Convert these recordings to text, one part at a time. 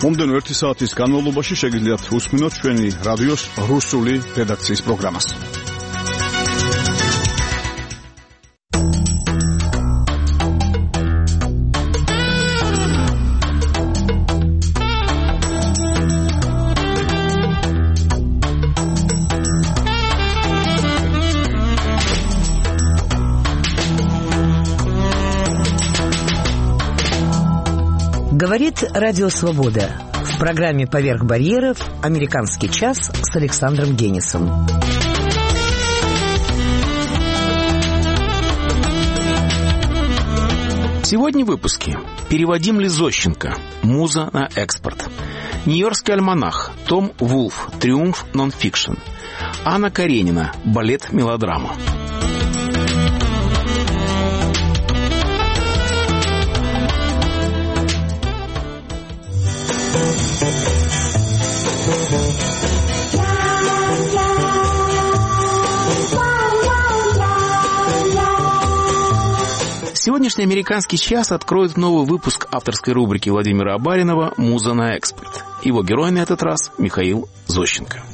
მომდენო 1 საათის განმავლობაში შეგიძლიათ უსმინოთ ჩვენი რადიოს რუსული რედაქციის პროგრამას. Говорит Радио Свобода. В программе «Поверх барьеров» «Американский час» с Александром Денисом. Сегодня в выпуске. Переводим ли Зощенко? Муза на экспорт. Нью-Йоркский альманах. Том Вулф. Триумф нон-фикшн. Анна Каренина. Балет-мелодрама. Сегодняшний «Американский час» откроет новый выпуск авторской рубрики Владимира Абаринова «Муза на экспорт». Его герой на этот раз Михаил Зощенко.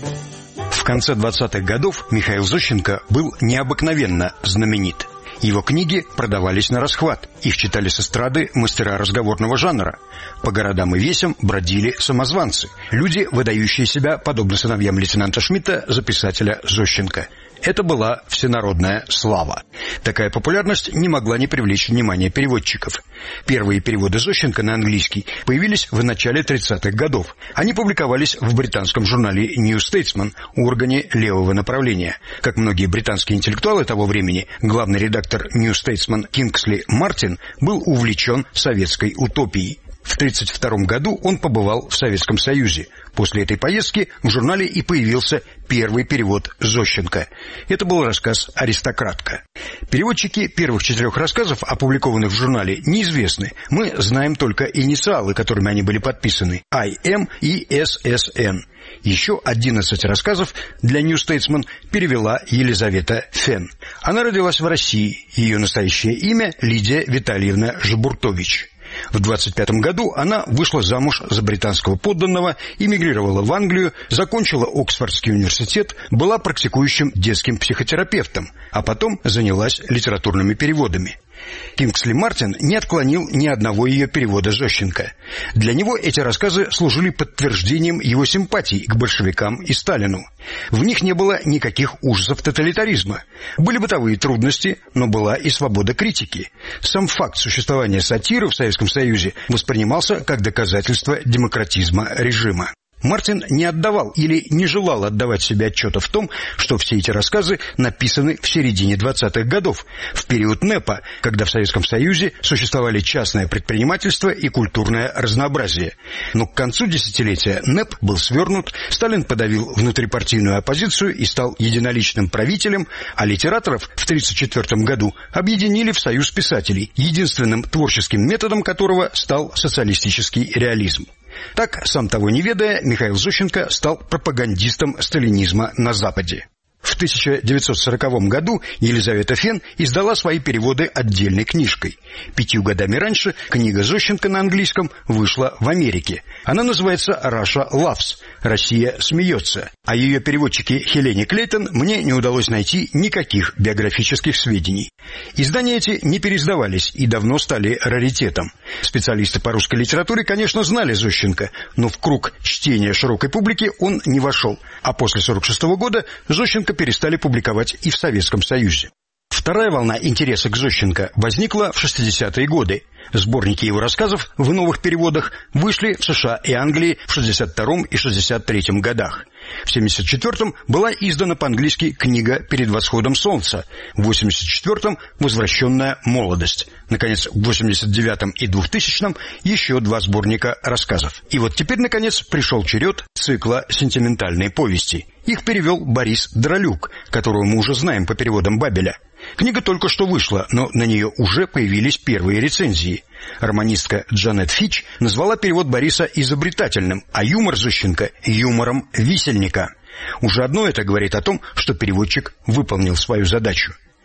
В конце 20-х годов Михаил Зощенко был необыкновенно знаменит. Его книги продавались на расхват, их читали с эстрады мастера разговорного жанра. По городам и весям бродили самозванцы, люди, выдающие себя, подобно сыновьям лейтенанта Шмидта, за писателя Зощенко. Это была всенародная слава. Такая популярность не могла не привлечь внимания переводчиков. Первые переводы Зощенко на английский появились в начале 30-х годов. Они публиковались в британском журнале New Statesman, органе левого направления. Как многие британские интеллектуалы того времени, главный редактор New Statesman Кингсли Мартин был увлечен советской утопией. В 1932 году он побывал в Советском Союзе. После этой поездки в журнале и появился первый перевод Зощенко. Это был рассказ «Аристократка». Переводчики первых 4 рассказов, опубликованных в журнале, неизвестны. Мы знаем только инициалы, которыми они были подписаны – I.M. и S.S.N. Еще 11 рассказов для New Statesman перевела Елизавета Фен. Она родилась в России. Ее настоящее имя – Лидия Витальевна Жбуртович. В 25 году она вышла замуж за британского подданного, эмигрировала в Англию, закончила Оксфордский университет, была практикующим детским психотерапевтом, а потом занялась литературными переводами. Кингсли Мартин не отклонил ни одного ее перевода Зощенко. Для него эти рассказы служили подтверждением его симпатий к большевикам и Сталину. В них не было никаких ужасов тоталитаризма. Были бытовые трудности, но была и свобода критики. Сам факт существования сатиры в Советском Союзе воспринимался как доказательство демократизма режима. Мартин не отдавал или не желал отдавать себе отчета в том, что все эти рассказы написаны в середине 20-х годов, в период НЭПа, когда в Советском Союзе существовали частное предпринимательство и культурное разнообразие. Но к концу десятилетия НЭП был свернут, Сталин подавил внутрипартийную оппозицию и стал единоличным правителем, а литераторов в 1934 году объединили в Союз писателей, единственным творческим методом которого стал социалистический реализм. Так, сам того не ведая, Михаил Зощенко стал пропагандистом сталинизма на Западе. В 1940 году Елизавета Фен издала свои переводы отдельной книжкой. 5 годами раньше книга Зощенко на английском вышла в Америке. Она называется «Russia Laughs» – «Россия смеется». О ее переводчике Хелене Клейтон мне не удалось найти никаких биографических сведений. Издания эти не переиздавались и давно стали раритетом. Специалисты по русской литературе, конечно, знали Зощенко, но в круг чтения широкой публики он не вошел. А после 1946 года Зощенко перестали публиковать и в Советском Союзе. Вторая волна интереса к Зощенко возникла в 60-е годы. Сборники его рассказов в новых переводах вышли в США и Англии в 62-м и 63-м годах. В 74-м была издана по-английски книга «Перед восходом солнца», в 84-м «Возвращенная молодость». Наконец, в 89-м и 2000-м еще 2 сборника рассказов. И вот теперь, наконец, пришел черед цикла «Сентиментальные повести». Их перевел Борис Дролюк, которого мы уже знаем по переводам Бабеля. Книга только что вышла, но на нее уже появились первые рецензии. Романистка Джанет Фич назвала перевод Бориса изобретательным, а юмор Зощенко – юмором висельника. Уже одно это говорит о том, что переводчик выполнил свою задачу.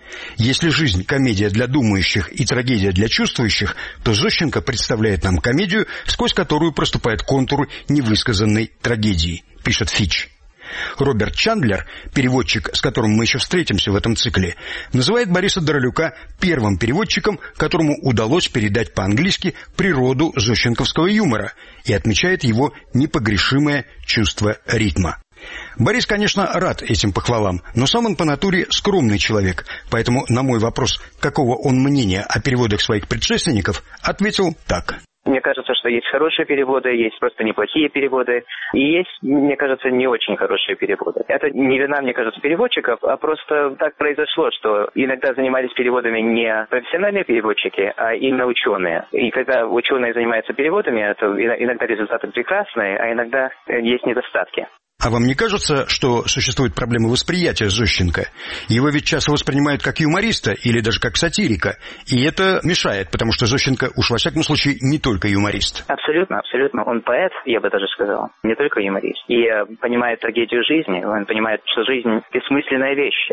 Если жизнь – комедия для думающих и трагедия для чувствующих, то Зощенко представляет нам комедию, сквозь которую проступает контур невысказанной трагедии, пишет Фич. Роберт Чандлер, переводчик, с которым мы еще встретимся в этом цикле, называет Бориса Дролюка первым переводчиком, которому удалось передать по-английски природу зощенковского юмора, и отмечает его непогрешимое чувство ритма. Борис, конечно, рад этим похвалам, но сам он по натуре скромный человек, поэтому на мой вопрос, какого он мнения о переводах своих предшественников, ответил так. Мне кажется, что есть хорошие переводы, есть просто неплохие переводы, и есть, мне кажется, не очень хорошие переводы. Это не вина, мне кажется, переводчиков, а просто так произошло, что иногда занимались переводами не профессиональные переводчики, а именно ученые. И когда ученые занимаются переводами, то иногда результаты прекрасные, а иногда есть недостатки. А вам не кажется, что существует проблема восприятия Зощенко? Его ведь часто воспринимают как юмориста или даже как сатирика, и это мешает, потому что Зощенко уж во всяком случае не только юморист. Абсолютно, абсолютно. Он поэт, я бы даже сказал, не только юморист. И понимает трагедию жизни, он понимает, что жизнь бессмысленная вещь,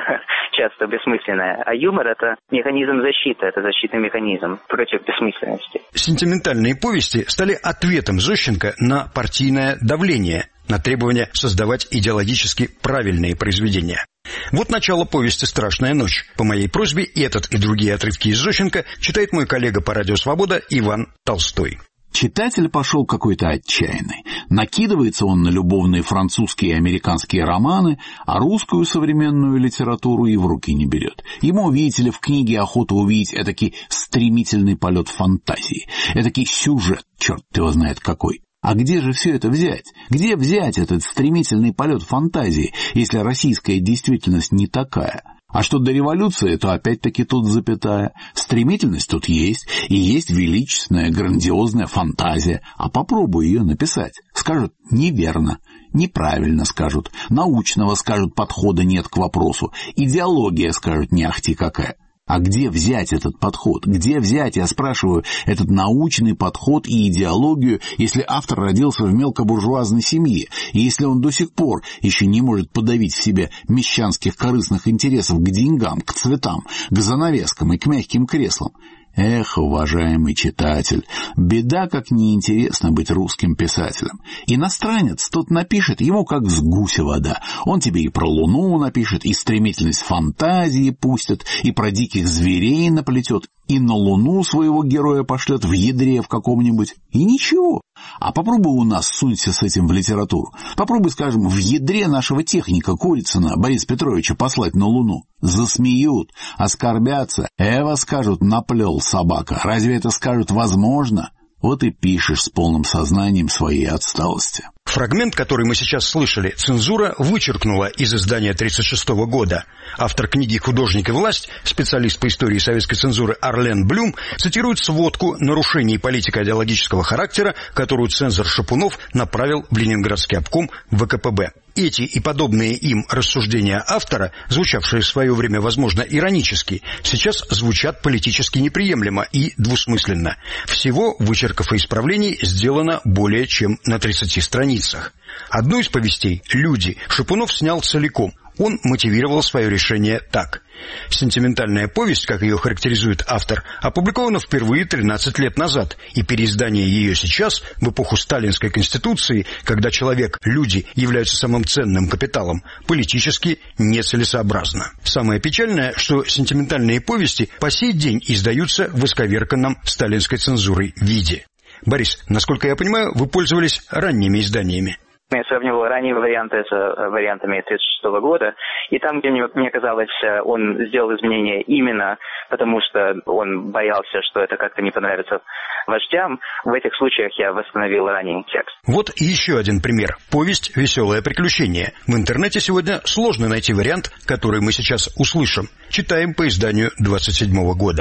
часто бессмысленная. А юмор — это механизм защиты, это защитный механизм против бессмысленности. Сентиментальные повести стали ответом Зощенко на партийное давление, на требование создавать идеологически правильные произведения. Вот начало повести «Страшная ночь». По моей просьбе этот и другие отрывки из Зощенко читает мой коллега по радио «Свобода» Иван Толстой. Читатель пошел какой-то отчаянный. Накидывается он на любовные французские и американские романы, а русскую современную литературу и в руки не берет. Ему, видите ли, в книге охота увидеть этакий стремительный полет фантазии, этакий сюжет, черт его знает какой. А где же все это взять? Где взять этот стремительный полет фантазии, если российская действительность не такая? А что до революции, то опять-таки тут запятая. Стремительность тут есть, и есть величественная, грандиозная фантазия. А попробуй ее написать. Скажут неверно, неправильно скажут, научного скажут, подхода нет к вопросу, идеология скажут не ахти какая. А где взять этот подход? Где взять, я спрашиваю, этот научный подход и идеологию, если автор родился в мелкобуржуазной семье, и если он до сих пор еще не может подавить в себе мещанских корыстных интересов к деньгам, к цветам, к занавескам и к мягким креслам? Эх, уважаемый читатель, беда, как неинтересно быть русским писателем. Иностранец тот напишет, ему как с гуся вода. Он тебе и про Луну напишет, и стремительность фантазии пустит, и про диких зверей наплетет, и на Луну своего героя пошлет в ядре в каком-нибудь. И ничего. А попробуй у нас сунься с этим в литературу. Попробуй, скажем, в ядре нашего техника Курицына Бориса Петровича послать на Луну. Засмеют, оскорбятся. Эва, скажут, наплел собака. Разве это скажут возможно? Вот и пишешь с полным сознанием своей отсталости. Фрагмент, который мы сейчас слышали, цензура вычеркнула из издания 1936 года. Автор книги «Художник и власть», специалист по истории советской цензуры Орлен Блюм, цитирует сводку нарушений политико-идеологического характера, которую цензор Шапунов направил в Ленинградский обком ВКПБ. Эти и подобные им рассуждения автора, звучавшие в свое время, возможно, иронически, сейчас звучат политически неприемлемо и двусмысленно. Всего вычерков и исправлений сделано более чем на 30 страницах. Одну из повестей «Люди» Шапунов снял целиком. Он мотивировал свое решение так. Сентиментальная повесть, как ее характеризует автор, опубликована впервые 13 лет назад, и переиздание ее сейчас, в эпоху сталинской конституции, когда человек, люди являются самым ценным капиталом, политически нецелесообразно. Самое печальное, что сентиментальные повести по сей день издаются в исковерканном сталинской цензурой виде. Борис, насколько я понимаю, вы пользовались ранними изданиями. Я сравнивал ранние варианты с вариантами 1936 года, и там, где мне казалось, он сделал изменения именно потому, что он боялся, что это как-то не понравится вождям, в этих случаях я восстановил ранний текст. Вот еще один пример. Повесть «Веселое приключение». В интернете сегодня сложно найти вариант, который мы сейчас услышим. Читаем по изданию 1927 года.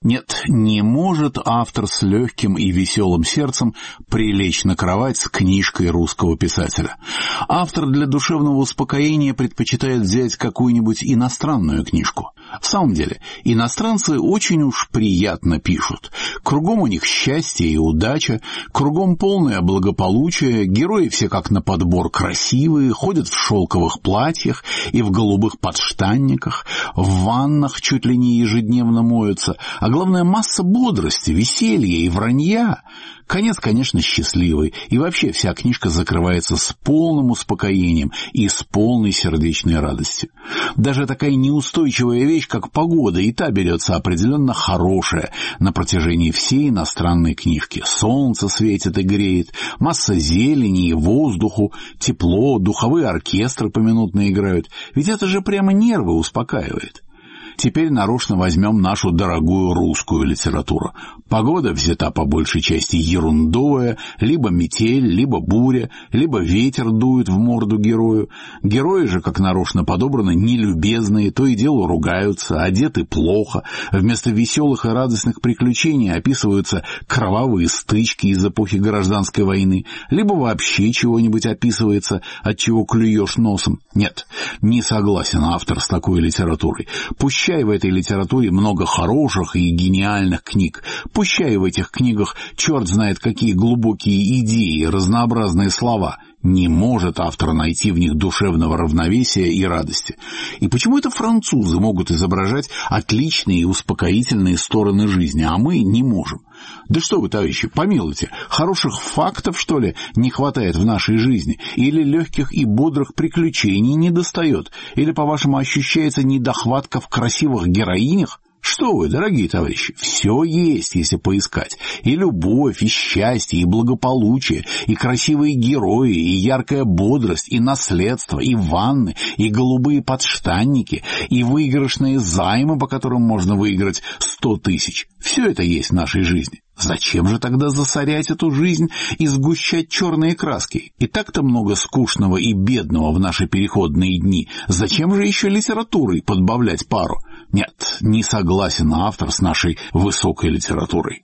Нет, не может автор с легким и веселым сердцем прилечь на кровать с книжкой русского писателя. Автор для душевного успокоения предпочитает взять какую-нибудь иностранную книжку. В самом деле, иностранцы очень уж приятно пишут. Кругом у них счастье и удача, кругом полное благополучие, герои все как на подбор красивые, ходят в шелковых платьях и в голубых подштанниках, в ваннах чуть ли не ежедневно моются, а главное, масса бодрости, веселья и вранья. Конец, конечно, счастливый, и вообще вся книжка закрывается с полным успокоением и с полной сердечной радостью. Даже такая неустойчивая вещь, как погода, и та берется определенно хорошая на протяжении всей иностранной книжки. Солнце светит и греет, масса зелени и воздуху, тепло, духовые оркестры поминутно играют. Ведь это же прямо нервы успокаивает. Теперь нарочно возьмем нашу дорогую русскую литературу. Погода взята по большей части ерундовая, либо метель, либо буря, либо ветер дует в морду герою. Герои же, как нарочно подобраны, нелюбезные, то и дело ругаются, одеты плохо. Вместо веселых и радостных приключений описываются кровавые стычки из эпохи гражданской войны, либо вообще чего-нибудь описывается, от чего клюешь носом. Нет, не согласен автор с такой литературой. Пущай в этой литературе много хороших и гениальных книг. Пущай в этих книгах черт знает какие глубокие идеи, разнообразные слова. Не может автор найти в них душевного равновесия и радости. И почему это французы могут изображать отличные и успокоительные стороны жизни, а мы не можем? Да что вы, товарищи, помилуйте, хороших фактов, что ли, не хватает в нашей жизни? Или легких и бодрых приключений недостает? Или, по-вашему, ощущается недохватка в красивых героинях? Что вы, дорогие товарищи, все есть, если поискать. И любовь, и счастье, и благополучие, и красивые герои, и яркая бодрость, и наследство, и ванны, и голубые подштанники, и выигрышные займы, по которым можно выиграть 100 тысяч. Все это есть в нашей жизни. Зачем же тогда засорять эту жизнь и сгущать черные краски? И так-то много скучного и бедного в наши переходные дни. Зачем же еще литературой подбавлять пару? Нет, не согласен автор с нашей высокой литературой.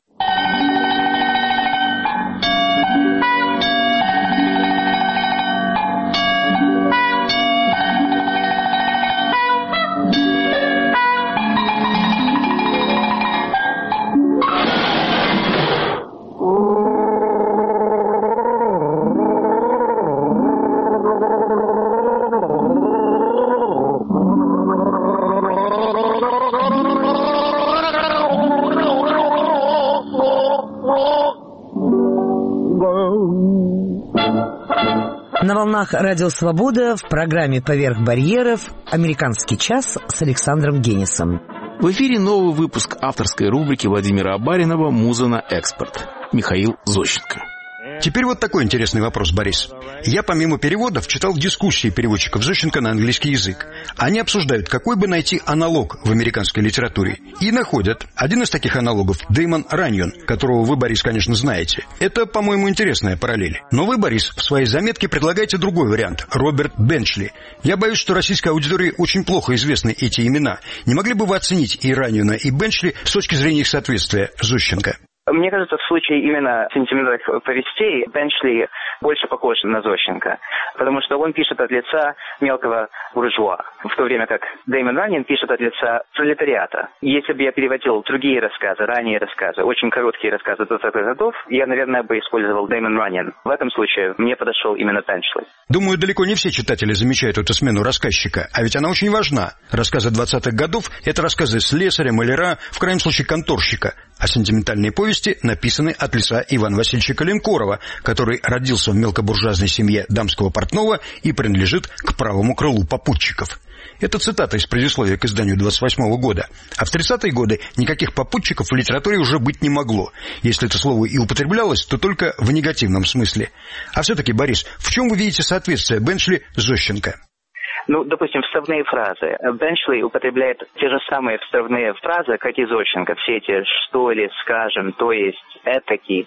На волнах Радио Свобода в программе «Поверх барьеров» «Американский час» с Александром Генисом. В эфире новый выпуск авторской рубрики Владимира Абаринова «Муза на экспорт». Михаил Зощенко. Теперь вот такой интересный вопрос, Борис. Я помимо переводов читал дискуссии переводчиков Зощенко на английский язык. Они обсуждают, какой бы найти аналог в американской литературе. И находят. Один из таких аналогов – Дэймон Раньон, которого вы, Борис, конечно, знаете. Это, по-моему, интересная параллель. Но вы, Борис, в своей заметке предлагаете другой вариант – Роберт Бенчли. Я боюсь, что российской аудитории очень плохо известны эти имена. Не могли бы вы оценить и Раньона, и Бенчли с точки зрения их соответствия Зощенко? Мне кажется, в случае именно сентиментальных повестей Бенчли больше похож на Зощенко, потому что он пишет от лица мелкого буржуа, в то время как Дэймон Раньон пишет от лица пролетариата. Если бы я переводил другие рассказы, ранние рассказы, очень короткие рассказы 20-х годов, я, наверное, бы использовал Дэймон Раньон. В этом случае мне подошел именно Бенчли. Думаю, далеко не все читатели замечают эту смену рассказчика, а ведь она очень важна. Рассказы 20-х годов – это рассказы слесаря, маляра, в крайнем случае конторщика, а сентиментальные повести написаны от лица Ивана Васильевича Коленкорова, который родился в мелкобуржуазной семье дамского портного и принадлежит к правому крылу попутчиков. Это цитата из предисловия к изданию 28-го года. А в 30-е годы никаких попутчиков в литературе уже быть не могло. Если это слово и употреблялось, то только в негативном смысле. А все-таки, Борис, в чем вы видите соответствие Бенчли с Зощенко? Ну, допустим, вставные фразы. Бенчли употребляет те же самые вставные фразы, как и Зощенко. Все эти «что ли», «скажем», «то есть», «этаки».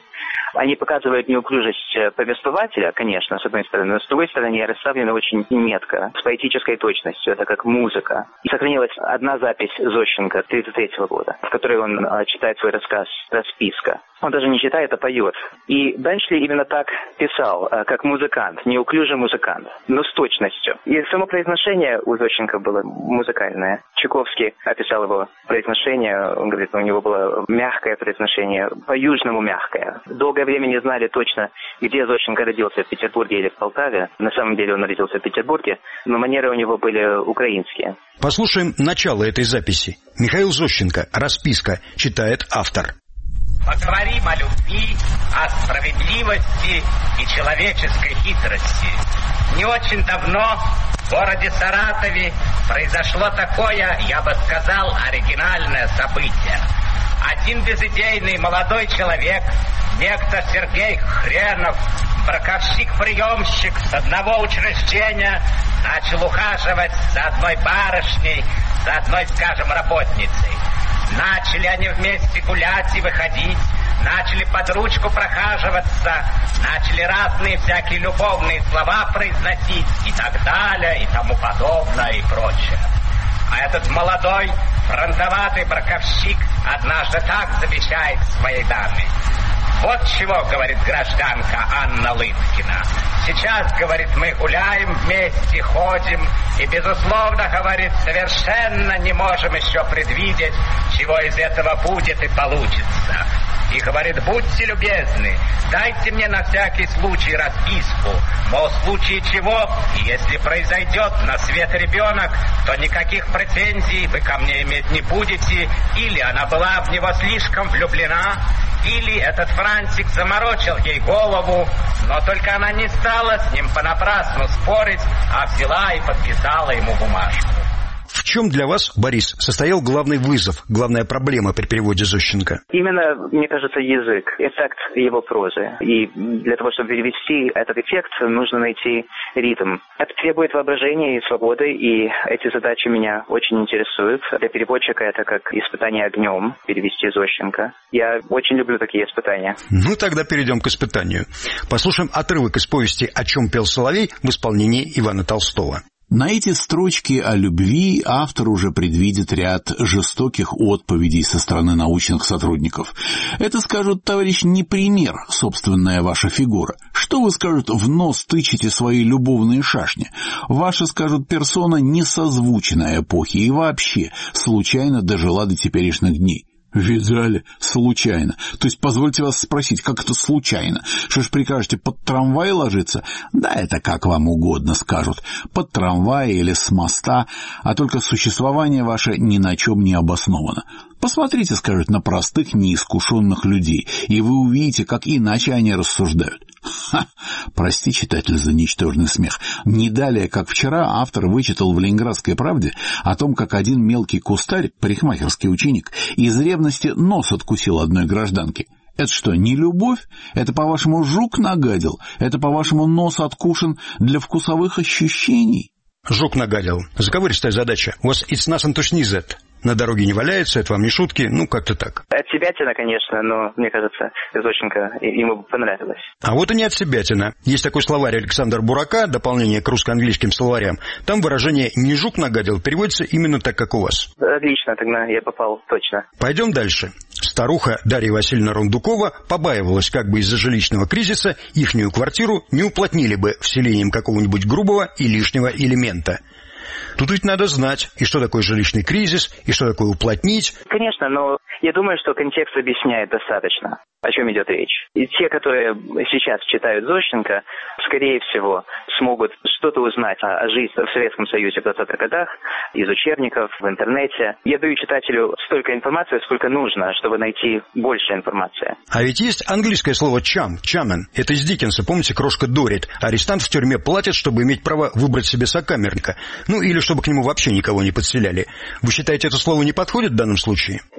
Они показывают неуклюжесть повествователя, конечно, с одной стороны, но с другой стороны, они расставлены очень метко, с поэтической точностью, это как музыка. И сохранилась одна запись Зощенко 1933 года, в которой он читает свой рассказ «Расписка». Он даже не читает, а поет. И Бенчли именно так писал, как музыкант, неуклюжий музыкант, но с точностью. И само произношение у Зощенко было музыкальное. Чайковский описал его произношение, он говорит, у него было мягкое произношение, по-южному мягкое. Долгое время не знали точно, где Зощенко родился, в Петербурге или в Полтаве. На самом деле он родился в Петербурге, но манеры у него были украинские. Послушаем начало этой записи. Михаил Зощенко, «Расписка», читает автор. Поговорим о любви, о справедливости и человеческой хитрости. Не очень давно в городе Саратове произошло такое, я бы сказал, оригинальное событие. Один безыдейный молодой человек, некто Сергей Хренов, браковщик-приемщик с одного учреждения, начал ухаживать за одной барышней, за одной, скажем, работницей. Начали они вместе гулять и выходить, начали под ручку прохаживаться, начали разные всякие любовные слова произносить и так далее, и тому подобное, и прочее. А этот молодой фронтоватый браковщик однажды так замечает своей даме. Вот чего, говорит гражданка Анна Лыткина. Сейчас, говорит, мы гуляем вместе, ходим, и, безусловно, говорит, совершенно не можем еще предвидеть, чего из этого будет и получится. И говорит, будьте любезны, дайте мне на всякий случай расписку, мол, в случае чего, и если произойдет на свет ребенок, то никаких претензий вы ко мне иметь не будете, или она была в него слишком влюблена, или этот Франтик заморочил ей голову, но только она не стала с ним понапрасну спорить, а взяла и подписала ему бумажку. В чем для вас, Борис, состоял главный вызов, главная проблема при переводе Зощенко? Именно, мне кажется, язык, эффект его прозы. И для того, чтобы перевести этот эффект, нужно найти ритм. Это требует воображения и свободы, и эти задачи меня очень интересуют. Для переводчика это как испытание огнем, перевести Зощенко. Я очень люблю такие испытания. Ну, тогда перейдем к испытанию. Послушаем отрывок из повести «О чем пел соловей» в исполнении Ивана Толстого. На эти строчки о любви автор уже предвидит ряд жестоких отповедей со стороны научных сотрудников. Это, скажут, товарищ, не пример, собственная ваша фигура. Что вы, скажут, в нос тычете свои любовные шашни? Ваша, скажут, персона не созвучена эпохе и вообще случайно дожила до теперешних дней. Видали? Случайно. То есть, позвольте вас спросить, как это случайно? Что ж прикажете, под трамвай ложиться? Да, это как вам угодно скажут. Под трамвай или с моста, а только существование ваше ни на чем не обосновано. Посмотрите, скажут, на простых, неискушенных людей, и вы увидите, как иначе они рассуждают. Ха! Прости, читатель, за ничтожный смех. Не далее, как вчера, автор вычитал в «Ленинградской правде» о том, как один мелкий кустарь, парикмахерский ученик, из ревности нос откусил одной гражданке. Это что, не любовь? Это, по-вашему, жук нагадил? Это, по-вашему, нос откушен для вкусовых ощущений? Жук нагадил. Заковыристая задача. У вас it's nothing to sneeze at. На дороге не валяется, это вам не шутки, ну, как-то так. Отсебятина, конечно, но, мне кажется, Зощенко ему понравилось. А вот и не отсебятина. Есть такой словарь Александра Бурака, дополнение к русско-английским словарям. Там выражение «не жук нагадил» переводится именно так, как у вас. Отлично, тогда я попал точно. Пойдем дальше. Старуха Дарья Васильевна Рундукова побаивалась, как бы из-за жилищного кризиса ихнюю квартиру не уплотнили бы вселением какого-нибудь грубого и лишнего элемента. Тут ведь надо знать, и что такое жилищный кризис, и что такое уплотнить. Конечно, но я думаю, что контекст объясняет достаточно, о чем идет речь. И те, которые сейчас читают Зощенко, скорее всего, смогут что-то узнать о жизни в Советском Союзе в 20-х годах, из учебников, в интернете. Я даю читателю столько информации, сколько нужно, чтобы найти больше информации. А ведь есть английское слово «chaman». Это из Диккенса, помните, крошка Дорит. Арестант в тюрьме платит, чтобы иметь право выбрать себе сокамерника. Ну, или чтобы к нему вообще никого не подселяли. Вы считаете, это слово не подходит в данном случае? Не подходит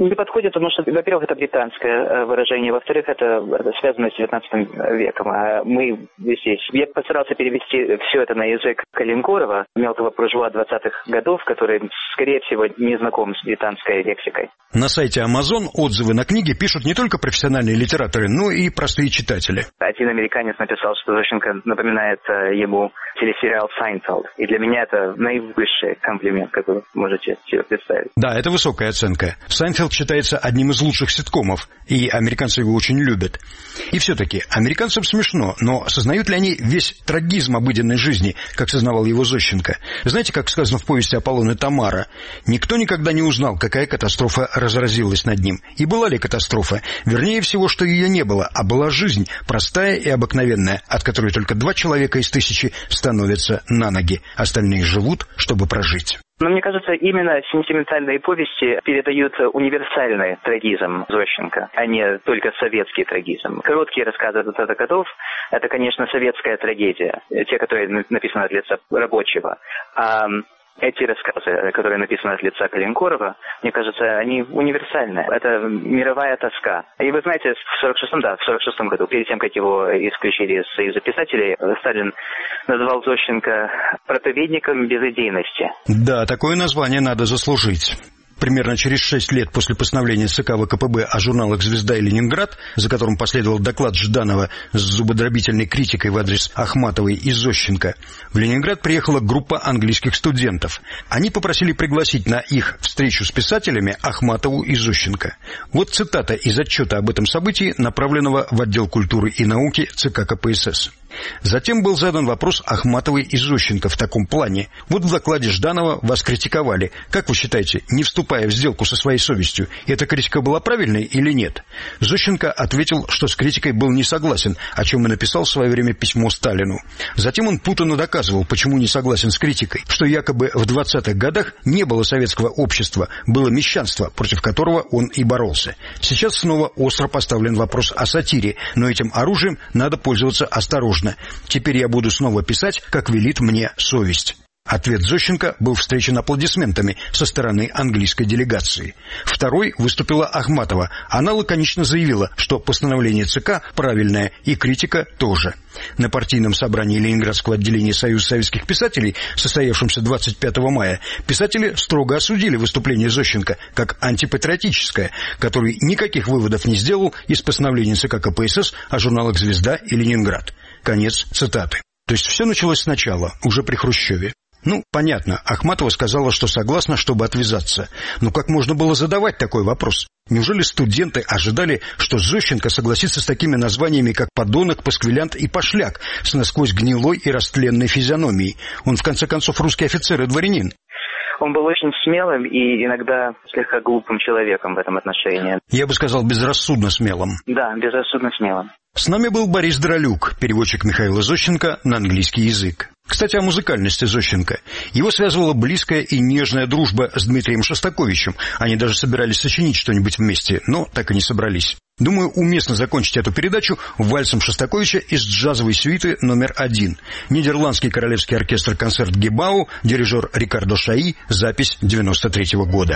потому что, во-первых, это британское выражение, во-вторых, это связано с 19 веком. А мы здесь... Я постарался перевести все это на язык Калинкорова, мелкого буржуа 20-х годов, который, скорее всего, не знаком с британской лексикой. На сайте Amazon отзывы на книги пишут не только профессиональные литераторы, но и простые читатели. Один американец написал, что Зощенко напоминает ему телесериал «Сайнфелд». И для меня это наивысший комплимент, как вы можете себе представить. Да, это высокая оценка. «Сайнфелд» считается одним из лучших ситкомов, и американцы его очень любят. И все-таки, американцам смешно, но сознают ли они весь трагизм обыденной жизни, как сознавал его Зощенко? Знаете, как сказано в повести Аполлон и Тамара, никто никогда не узнал, какая катастрофа разразилась над ним. И была ли катастрофа? Вернее всего, что ее не было, а была жизнь, простая и обыкновенная, от которой только 2 человека из 1000 становятся на ноги. Остальные живут, чтобы прожить. Но мне кажется, именно сентиментальные повести передают универсальный трагизм Зощенко, а не только советский трагизм. Короткие рассказы 20-х годов – это, конечно, советская трагедия, те, которые написаны от лица рабочего. А эти рассказы, которые написаны от лица Калинкорова, мне кажется, они универсальны. Это мировая тоска. И вы знаете, в 46-м году, перед тем, как его исключили из Союза писателей, Сталин назвал Зощенко проповедником безыдейности. Да, такое название надо заслужить. Примерно через 6 лет после постановления ЦК ВКПБ о журналах «Звезда» и «Ленинград», за которым последовал доклад Жданова с зубодробительной критикой в адрес Ахматовой и Зощенко, в Ленинград приехала группа английских студентов. Они попросили пригласить на их встречу с писателями Ахматову и Зощенко. Вот цитата из отчета об этом событии, направленного в отдел культуры и науки ЦК КПСС. Затем был задан вопрос Ахматовой и Зощенко в таком плане. Вот в докладе Жданова вас критиковали. Как вы считаете, не вступая в сделку со своей совестью, эта критика была правильной или нет? Зощенко ответил, что с критикой был не согласен, о чем и написал в свое время письмо Сталину. Затем он путанно доказывал, почему не согласен с критикой, что якобы в 20-х годах не было советского общества, было мещанство, против которого он и боролся. Сейчас снова остро поставлен вопрос о сатире, но этим оружием надо пользоваться осторожно. Теперь я буду снова писать, как велит мне совесть. Ответ Зощенко был встречен аплодисментами со стороны английской делегации. Второй выступила Ахматова. Она лаконично заявила, что постановление ЦК правильное и критика тоже. На партийном собрании Ленинградского отделения Союза советских писателей, состоявшемся 25 мая, писатели строго осудили выступление Зощенко как антипатриотическое, который никаких выводов не сделал из постановления ЦК КПСС о журналах «Звезда» и «Ленинград». Конец цитаты. То есть все началось сначала, уже при Хрущеве. Ну, понятно, Ахматова сказала, что согласна, чтобы отвязаться. Но как можно было задавать такой вопрос? Неужели студенты ожидали, что Зощенко согласится с такими названиями, как «подонок», «пасквилянт» и «пошляк», с насквозь гнилой и растленной физиономией? Он, в конце концов, русский офицер и дворянин. Он был очень смелым и иногда слегка глупым человеком в этом отношении. Я бы сказал, безрассудно смелым. Да, безрассудно смелым. С нами был Борис Дролюк, переводчик Михаила Зощенко на английский язык. Кстати, о музыкальности Зощенко. Его связывала близкая и нежная дружба с Дмитрием Шостаковичем. Они даже собирались сочинить что-нибудь вместе, но так и не собрались. Думаю, уместно закончить эту передачу вальсом Шостаковича из джазовой сюиты номер 1. Нидерландский королевский оркестр «Концерт Гебау», дирижер Рикардо Шаи, запись 93-го года.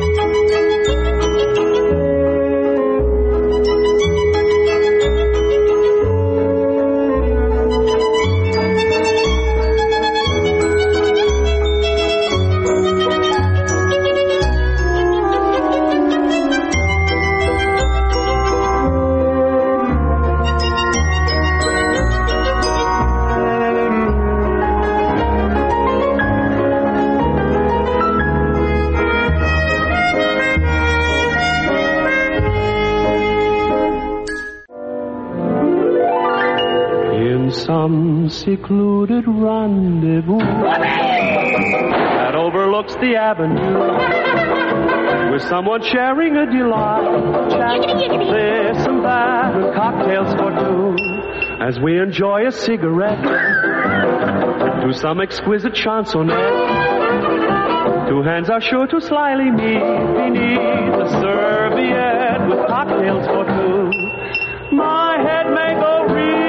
Some secluded rendezvous that overlooks the avenue, with someone sharing a delight, chat this and that, and cocktails for two, as we enjoy a cigarette to some exquisite chansonette. Two hands are sure to slyly meet beneath the serviette with cocktails for two. My head may go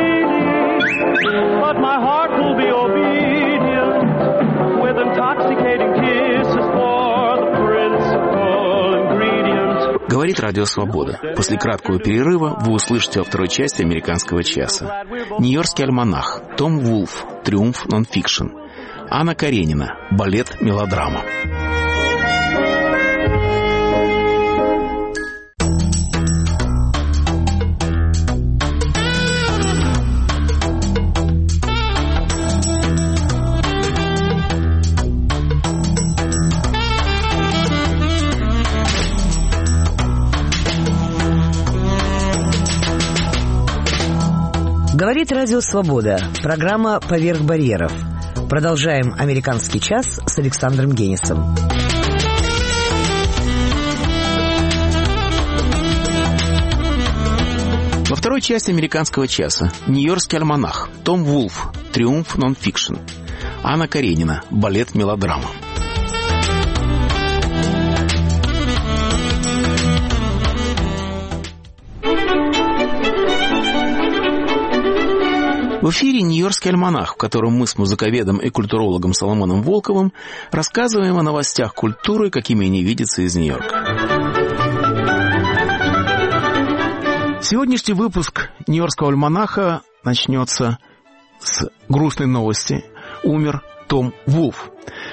but my heart will be obedient, with intoxicating kisses for the principal ingredient. Говорит Радио Свобода. После краткого перерыва вы услышите во второй части «Американского часа». Нью-Йоркский альманах, Том Вулф, «Триумф нон-фикшн». Анна Каренина, балет «Мелодрама». Говорит Радио Свобода. Программа «Поверх барьеров». Продолжаем «Американский час» с Александром Генисом. Во второй части «Американского часа» Нью-Йоркский альманах, Том Вулф, «Триумф нон-фикшн». Анна Каренина, балет «Мелодрама». В эфире «Нью-Йоркский альманах», в котором мы с музыковедом и культурологом Соломоном Волковым рассказываем о новостях культуры, какими они видятся из Нью-Йорка. Сегодняшний выпуск «Нью-Йоркского альманаха» начнется с грустной новости. Умер Том Вулф.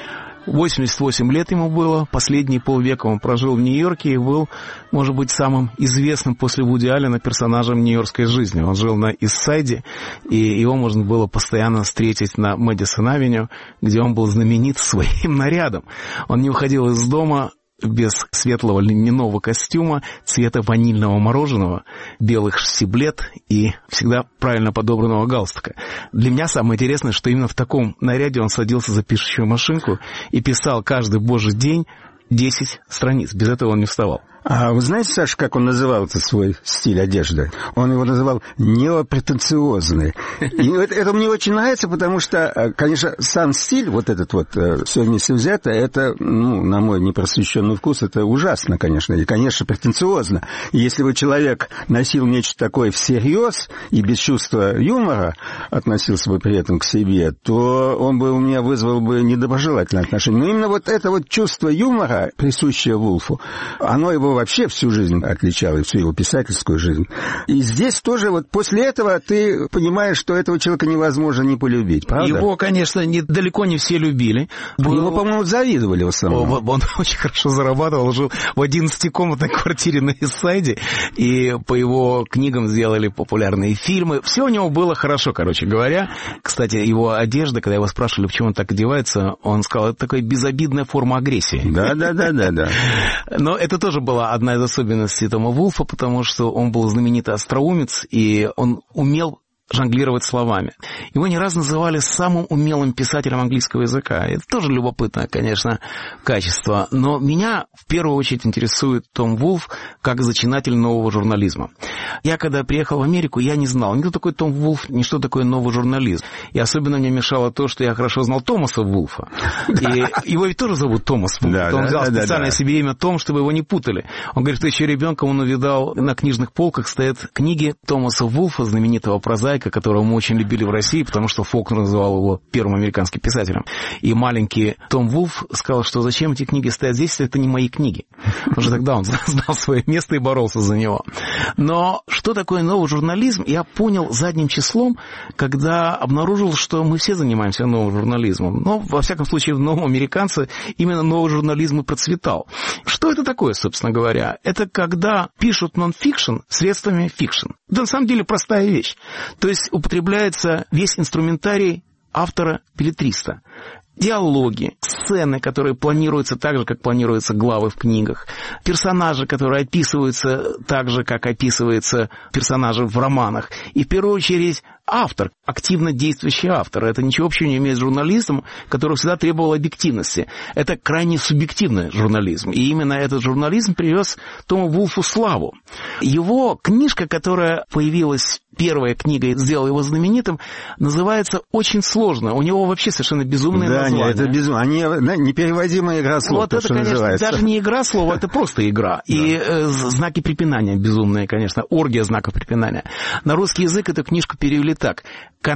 88 лет ему было, последние полвека он прожил в Нью-Йорке и был, может быть, самым известным после Вуди Аллена персонажем нью-йоркской жизни. Он жил на Ист-Сайде, и его можно было постоянно встретить на Мэдисон-авеню, где он был знаменит своим нарядом. Он не уходил из дома без светлого льняного костюма цвета ванильного мороженого, белых штиблет и всегда правильно подобранного галстука. Для меня самое интересное, что именно в таком наряде он садился за пишущую машинку и писал каждый божий день 10 страниц. Без этого он не вставал. А вы знаете, Саша, как он называл этот свой стиль одежды? Он его называл неопретенциозный. И это мне очень нравится, потому что, конечно, сам стиль, вот этот вот, все вместе взято, это, на мой непросвещенный вкус, это ужасно, конечно, и, конечно, претенциозно. И если бы человек носил нечто такое всерьез и без чувства юмора относился бы при этом к себе, то он бы у меня вызвал бы недоброжелательное отношение. Но именно вот это вот чувство юмора, присущее Вулфу, оно его вообще всю жизнь отличало, всю его писательскую жизнь. И здесь тоже вот после этого ты понимаешь, что этого человека невозможно не полюбить, правда? Его, конечно, далеко не все любили. Его, по-моему, завидовали в основном. Он очень хорошо зарабатывал, жил в 11-комнатной квартире на Ист-Сайде, и по его книгам сделали популярные фильмы. Все у него было хорошо, короче говоря. Кстати, его одежда, когда его спрашивали, почему он так одевается, он сказал, это такая безобидная форма агрессии. Да. Но это тоже была одна из особенностей Тома Вулфа, потому что он был знаменитый остроумец, и он умел жонглировать словами. Его не раз называли самым умелым писателем английского языка. Это тоже любопытное, конечно, качество. Но меня в первую очередь интересует Том Вулф как зачинатель нового журнализма. Я, когда приехал в Америку, я не знал ни кто такой Том Вулф, ни что такое новый журнализм. И особенно мне мешало то, что я хорошо знал Томаса Вулфа. И его ведь тоже зовут Томас Вулф. Он взял специально себе имя Том, чтобы его не путали. Он говорит, что еще ребенком он увидал, на книжных полках стоят книги Томаса Вулфа, знаменитого прозаика, которого мы очень любили в России, потому что Фолкнер называл его первым американским писателем. И маленький Том Вулф сказал, что зачем эти книги стоят здесь, если это не мои книги. Потому что тогда он знал свое место и боролся за него. Но что такое новый журнализм, я понял задним числом, когда обнаружил, что мы все занимаемся новым журнализмом. Но, во всяком случае, в новом американце именно новый журнализм и процветал. Что это такое, собственно говоря? Это когда пишут нон-фикшн средствами фикшн. Это на самом деле простая вещь. То есть употребляется весь инструментарий автора-беллетриста. Диалоги, сцены, которые планируются так же, как планируются главы в книгах, персонажи, которые описываются так же, как описываются персонажи в романах. И в первую очередь автор, активно действующий автор. Это ничего общего не имеет с журналистом, который всегда требовал объективности. Это крайне субъективный журнализм. И именно этот журнализм привез Тому Вулфу славу. Его книжка, которая появилась первая книга сделала его знаменитым, называется очень сложно. У него вообще совершенно безумное название. Да, это безумно. Они, непереводимая игра слов, вот это, конечно, называется. Даже не игра слов, это просто игра. И знаки препинания безумные, конечно. Оргия знаков препинания. На русский язык эту книжку перевели так.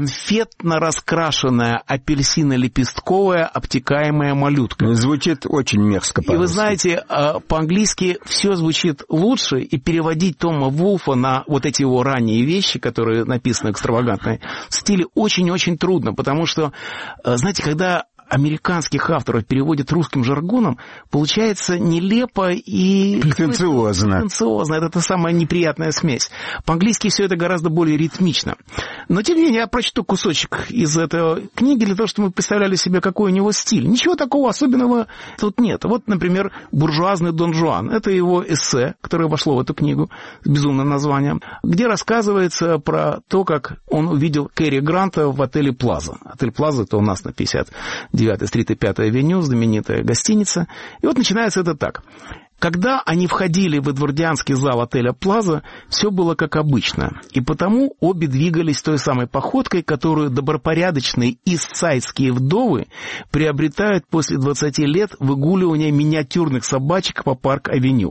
Конфетно-раскрашенная апельсино-лепестковая обтекаемая малютка. Звучит очень мерзко по-русски. И вы знаете, по-английски все звучит лучше, и переводить Тома Вулфа на вот эти его ранние вещи, которые написаны экстравагантно, в стиле очень-очень трудно, потому что, знаете, когда американских авторов переводят русским жаргоном, получается нелепо и... Претенциозно. Это та самая неприятная смесь. По-английски все это гораздо более ритмично. Но, тем не менее, я прочту кусочек из этой книги для того, чтобы мы представляли себе, какой у него стиль. Ничего такого особенного тут нет. Вот, например, «Буржуазный Дон Жуан». Это его эссе, которое вошло в эту книгу с безумным названием, где рассказывается про то, как он увидел Кэрри Гранта в отеле «Плаза». Отель «Плаза» — это у нас на 59-й стрит и 5-й авеню, знаменитая гостиница. И вот начинается это так. Когда они входили в эдвардианский зал отеля «Плаза», все было как обычно, и потому обе двигались той самой походкой, которую добропорядочные иссайдские вдовы приобретают после 20 лет выгуливания миниатюрных собачек по Парк-авеню.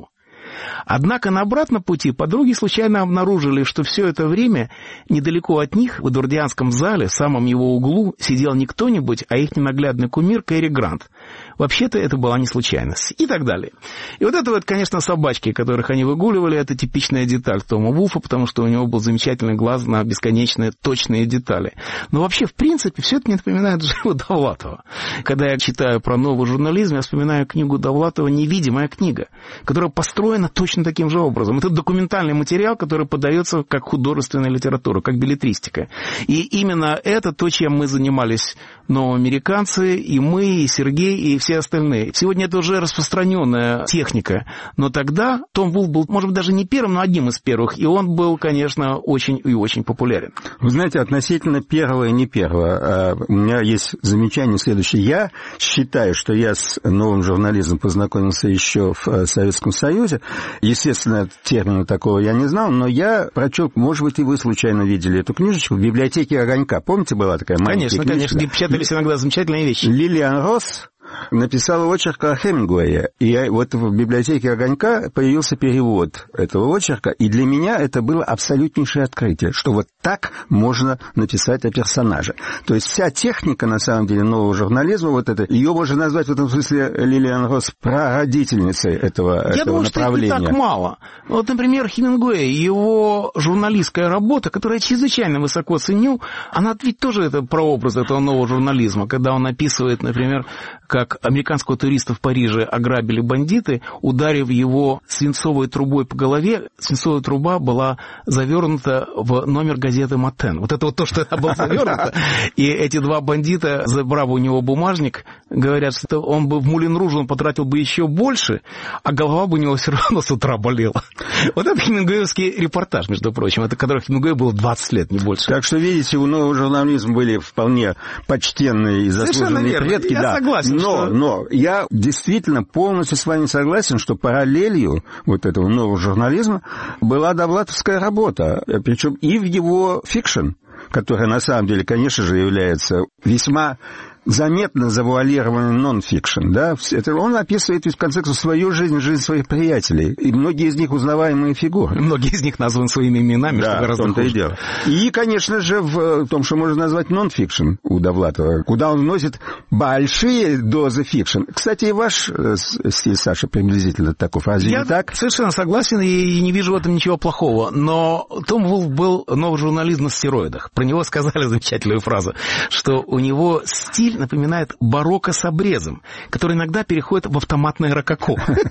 Однако на обратном пути подруги случайно обнаружили, что все это время недалеко от них, в эдвардианском зале, в самом его углу, сидел не кто-нибудь, а их ненаглядный кумир Кэрри Грант. Вообще-то это была не случайность. И так далее. И вот это вот, конечно, собачки, которых они выгуливали, это типичная деталь Тома Вулфа, потому что у него был замечательный глаз на бесконечные точные детали. Но вообще, в принципе, все это мне напоминает Живо Довлатова. Когда я читаю про новый журнализм, я вспоминаю книгу Довлатова «Невидимая книга», которая построена точно таким же образом. Это документальный материал, который подается как художественная литература, как беллетристика. И именно это то, чем мы занимались новоамериканцы, и мы, и Сергей, и все остальные. Сегодня это уже распространенная техника, но тогда Том Вулф был, может быть, даже не первым, но одним из первых, и он был, конечно, очень и очень популярен. Вы знаете, относительно первого и не первого, у меня есть замечание следующее. Я считаю, что я с новым журнализмом познакомился еще в Советском Союзе. Естественно, термина такого я не знал, но я прочел, может быть, и вы случайно видели эту книжечку в библиотеке «Огонька». Помните, была такая маленькая книжка? Конечно, где печатались иногда замечательные вещи. Лилиан Росс написала очерк о Хемингуэе. И вот в библиотеке «Огонька» появился перевод этого очерка, и для меня это было абсолютнейшее открытие, что вот так можно написать о персонаже. То есть вся техника, на самом деле, нового журнализма, вот это, ее можно назвать в этом смысле Лилиан Росс прародительницей этого Я думаю, направления. Что это не так мало. Вот, например, Хемингуэй, его журналистская работа, которую я чрезвычайно высоко ценю, она ведь тоже это прообраз этого нового журнализма, когда он описывает, например, как американского туриста в Париже ограбили бандиты, ударив его свинцовой трубой по голове. Свинцовая труба была завернута в номер газеты «Матен». Вот это вот то, что она была завернута. И эти два бандита, забрав у него бумажник, говорят, что он бы в Мулен-Руж он потратил бы еще больше, а голова бы у него все равно с утра болела. Вот это хемингуэевский репортаж, между прочим, это который Хемингуэй было 20 лет, не больше. Так что, видите, у нового журнализма были вполне почтенные и заслуженные предки. Я согласен. Но я действительно полностью с вами согласен, что параллелью вот этого нового журнализма была довлатовская работа, причем и в его фикшн, которая на самом деле, конечно же, является весьма заметно завуалированный нон-фикшн, да, это он описывает, в конце концов, свою жизнь, жизнь своих приятелей, и многие из них узнаваемые фигуры. Многие из них названы своими именами, да, что гораздо хуже. И дело. И, конечно же, в том, что можно назвать нон-фикшн у Довлатова, куда он вносит большие дозы фикшн. Кстати, и ваш стиль, Саша, приблизительно таков. Разве не так? Я совершенно согласен и не вижу в этом ничего плохого, но Том Вулф был новый журналист на стероидах. Про него сказали замечательную фразу, что у него стиль напоминает барокко с обрезом, который иногда переходит в автоматное рококо.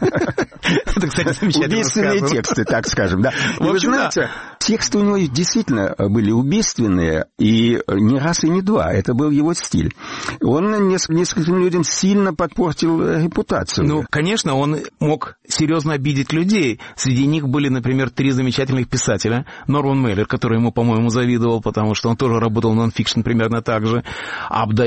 Это, кстати, замечательно. Убийственные тексты, так скажем, да. Вы знаете, тексты у него действительно были убийственные, и не раз, и не два. Это был его стиль. Он нескольким людям сильно подпортил репутацию. Ну, конечно, он мог серьезно обидеть людей. Среди них были, например, 3 замечательных писателя. Норман Мейлер, который ему, по-моему, завидовал, потому что он тоже работал в нон-фикшн примерно так же. Апдайку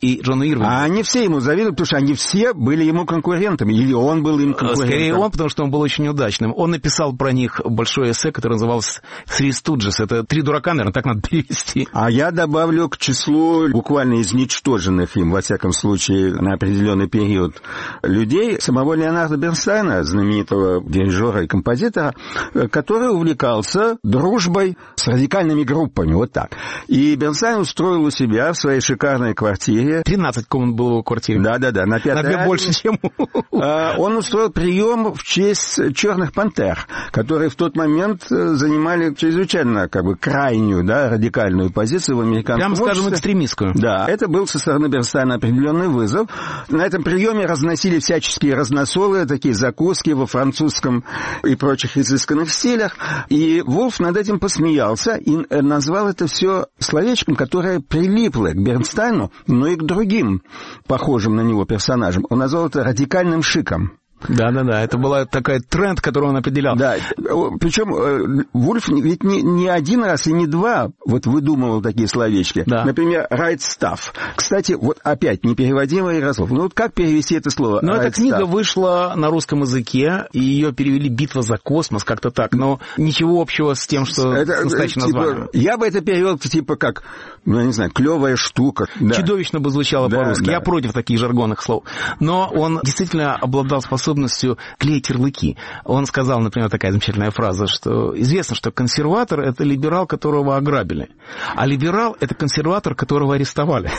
и Джону Ирвингу. А они все ему завидуют, потому что они все были ему конкурентами, или он был им конкурентом. Скорее он, потому что он был очень удачным. Он написал про них большое эссе, которое называлось «Three Stooges». Это «Три дурака», наверное, так надо перевести. А я добавлю к числу буквально изничтоженных им, во всяком случае, на определенный период людей, самого Леонарда Бернстайна, знаменитого дирижера и композитора, который увлекался дружбой с радикальными группами, вот так. И Бернстайн устроил у себя в своей шикарной квартире... 13 комнат было в его квартире. Да-да-да, на 5-й авеню. Больше, чем... Он устроил прием в честь «Черных пантер», которые в тот момент занимали чрезвычайно, крайнюю, радикальную позицию в американском обществе. Прямо скажем, экстремистскую. Да, это был со стороны Бернстайна определенный вызов. На этом приеме разносили всяческие разносолы, такие закуски во французском и прочих изысканных стилях. И Вулф над этим посмеялся и назвал это все словечком, которое прилипло к Бернстайну, но и к другим похожим на него персонажам. Он назвал это радикальным шиком. Да-да-да, это была такой тренд, который он определял. Да, причем Вульф ведь не один раз и не два выдумывал такие словечки. Да. Например, right stuff. Кстати, опять непереводимый Ярослав. Как перевести это слово? Но эта книга вышла на русском языке, и ее перевели «Битва за космос», как-то так, но ничего общего с тем, что с настоящим названием. Я бы это перевел как, я не знаю, клевая штука. Да. Чудовищно бы звучало по-русски. Да. Я против таких жаргонных слов. Но он действительно обладал способностью клеить ярлыки. Он сказал, например, такая замечательная фраза, что известно, что консерватор — это либерал, которого ограбили, а либерал — это консерватор, которого арестовали.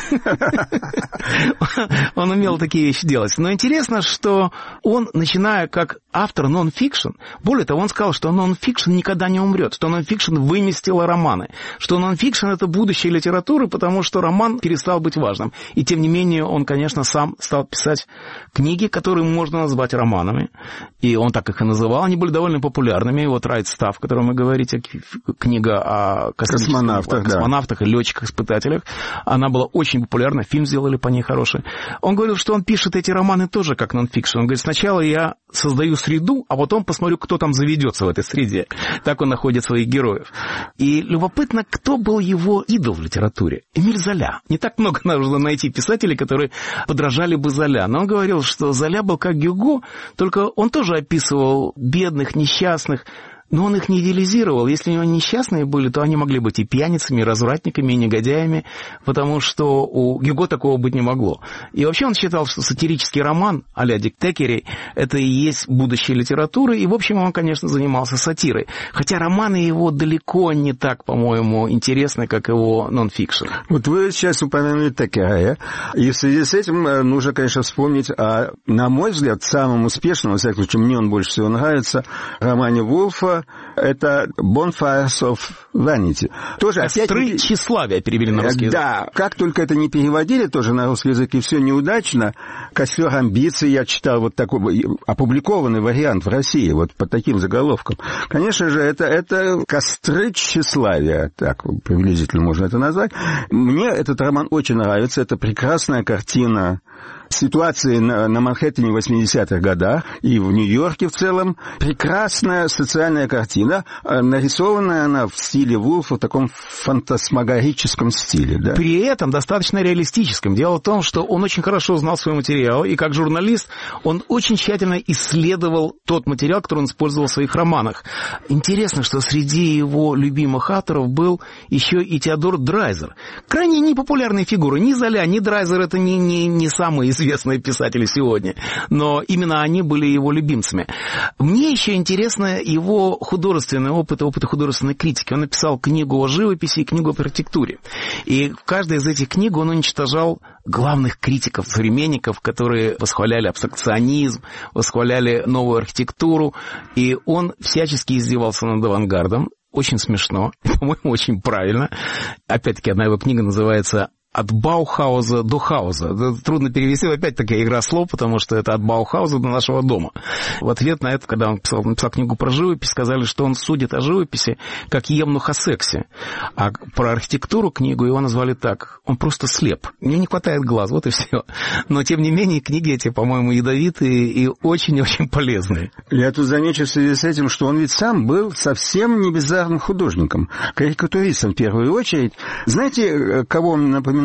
Он умел такие вещи делать. Но интересно, что он, начиная как автор нон-фикшн, более того, он сказал, что нон-фикшн никогда не умрет, что нон-фикшн выместило романы, что нон-фикшн — это будущее литературы, потому что роман перестал быть важным. И тем не менее, он, конечно, сам стал писать книги, которые можно назвать романами, и он так их и называл. Они были довольно популярными. Right Stuff, о котором вы говорите, книга о космонавтах и летчиках-испытателях, она была очень популярна, фильм сделали по ней хороший. Он говорил, что он пишет эти романы тоже как нон-фикшн. Он говорит, сначала я создаю среду, а потом посмотрю, кто там заведется в этой среде. Так он находит своих героев. И любопытно, кто был его идол в литературе. Эмиль Золя. Не так много нужно найти писателей, которые подражали бы Золя. Но он говорил, что Золя был как Гюго, только он тоже описывал бедных, несчастных, но он их не идеализировал. Если они несчастные были, то они могли быть и пьяницами, и развратниками, и негодяями, потому что у Гюго такого быть не могло. И вообще он считал, что сатирический роман а-ля Дик Теккери — это и есть будущее литературы, и, в общем, он, конечно, занимался сатирой. Хотя романы его далеко не так, по-моему, интересны, как его нон-фикшн. Вы сейчас упомянули Теккера, и в связи с этим нужно, конечно, вспомнить о, на мой взгляд, самом успешном, во всяком случае, мне он больше всего нравится, романе Вулфа. Это Bonfires of Vanity. Тоже «Костры тщеславия» перевели на русский язык. Да, как только это не переводили тоже на русский язык, и все неудачно. «Костер амбиций» я читал такой опубликованный вариант в России, под таким заголовком. Конечно же, это «Костры тщеславия», так приблизительно можно это назвать. Мне этот роман очень нравится, это прекрасная картина ситуации на Манхэттене в 80-х годах и в Нью-Йорке в целом. Прекрасная социальная картина, нарисованная она в стиле Вулфа, в таком фантасмагорическом стиле. Да. При этом достаточно реалистическом. Дело в том, что он очень хорошо знал свой материал, и как журналист он очень тщательно исследовал тот материал, который он использовал в своих романах. Интересно, что среди его любимых авторов был еще и Теодор Драйзер. Крайне непопулярные фигуры. Ни Золя, ни Драйзер — это не самые известные писатели сегодня, но именно они были его любимцами. Мне еще интересно его художественный опыт художественной критики. Он написал книгу о живописи и книгу об архитектуре. И в каждой из этих книг он уничтожал главных критиков, современников, которые восхваляли абстракционизм, восхваляли новую архитектуру, и он всячески издевался над авангардом. Очень смешно, по-моему, очень правильно. Опять-таки, одна его книга называется «От Баухауза до Хауза». Это трудно перевести, опять такая игра слов, потому что это от Баухауза до нашего дома. В ответ на это, когда он написал книгу про живопись, сказали, что он судит о живописи как евнух о сексе. А про архитектуру книгу его назвали так: он просто слеп. Мне не хватает глаз, вот и все. Но, тем не менее, книги эти, по-моему, ядовитые и очень-очень полезные. Я тут замечу в связи с этим, что он ведь сам был совсем не бездарным художником, карикатуристом в первую очередь. Знаете, кого он напоминает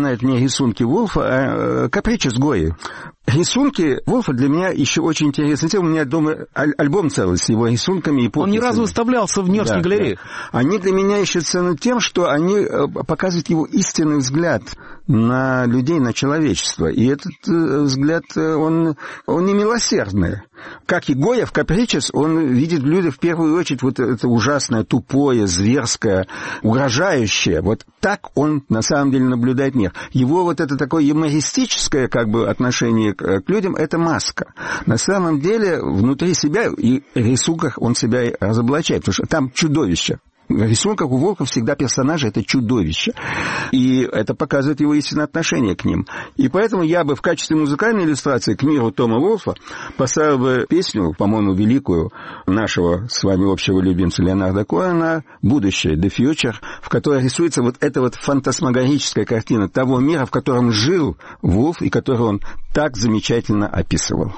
напоминает мне рисунки Вулфа, «Капричес Гои». Рисунки Вулфа для меня еще очень интересны. У меня дома альбом целый с его рисунками и подписями. Он ни разу выставлялся в Нью-Йоркской галерее. Да. Они для меня еще ценны тем, что они показывают его истинный взгляд на людей, на человечество. И этот взгляд, он не милосердный. Как и Гойя в «Капричес», он видит в людях в первую очередь вот это ужасное, тупое, зверское, угрожающее. Вот так он на самом деле наблюдает мир. Его вот это такое юмористическое как бы отношение к людям — это маска. На самом деле внутри себя и в рисунках он себя разоблачает, потому что там чудовище. В рисунках у Волка всегда персонажи — это чудовище. И это показывает его истинное отношение к ним. И поэтому я бы в качестве музыкальной иллюстрации к миру Тома Вулфа поставил бы песню, по-моему, великую нашего с вами общего любимца Леонарда Коэна «Будущее», «The Future», в которой рисуется вот эта вот фантасмагорическая картина того мира, в котором жил Вулф и который он так замечательно описывал.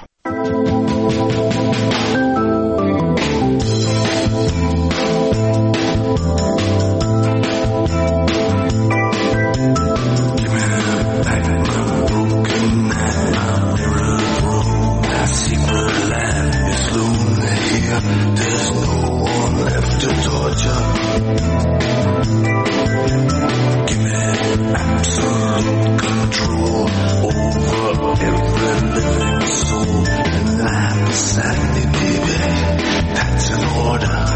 There's no one left to torture. Give me absolute control over every living soul. And lie beside me, baby, that's an order.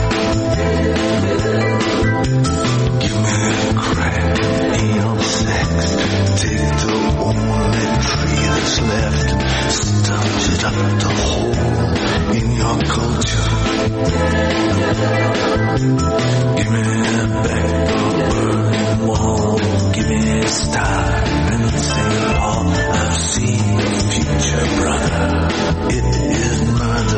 Give me crack, anal sex. Take the only tree that's left. Stuff it up the hole in your culture. Give me back the burning wall. Give me a star and St. Paul. I've seen the future, brother. It is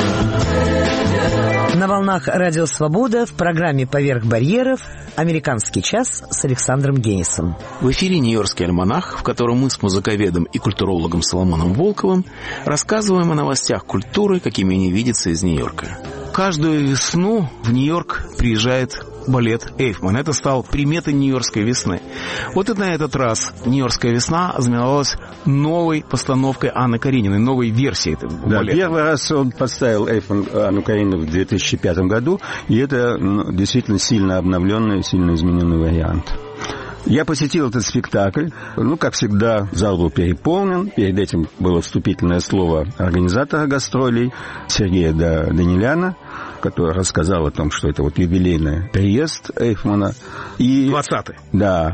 murder. На волнах Радио Свобода в программе «Поверх барьеров» «Американский час» с Александром Генисом. В эфире «Нью-Йоркский альманах», в котором мы с музыковедом и культурологом Соломоном Волковым рассказываем о новостях культуры, какими они видятся из Нью-Йорка. Каждую весну в Нью-Йорк приезжает балет Эйфман. Это стал приметой нью-йоркской весны. Вот и на этот раз нью-йоркская весна ознаменовалась новой постановкой Анны Карениной, новой версией этого балета. Первый раз он поставил Эйфман Анну Каренину в 2005 году, и это действительно сильно обновленный, сильно измененный вариант. Я посетил этот спектакль. Как всегда, зал был переполнен. Перед этим было вступительное слово организатора гастролей Сергея Даниляна, который рассказал о том, что это вот юбилейный приезд Эйфмана. 20-й. Да.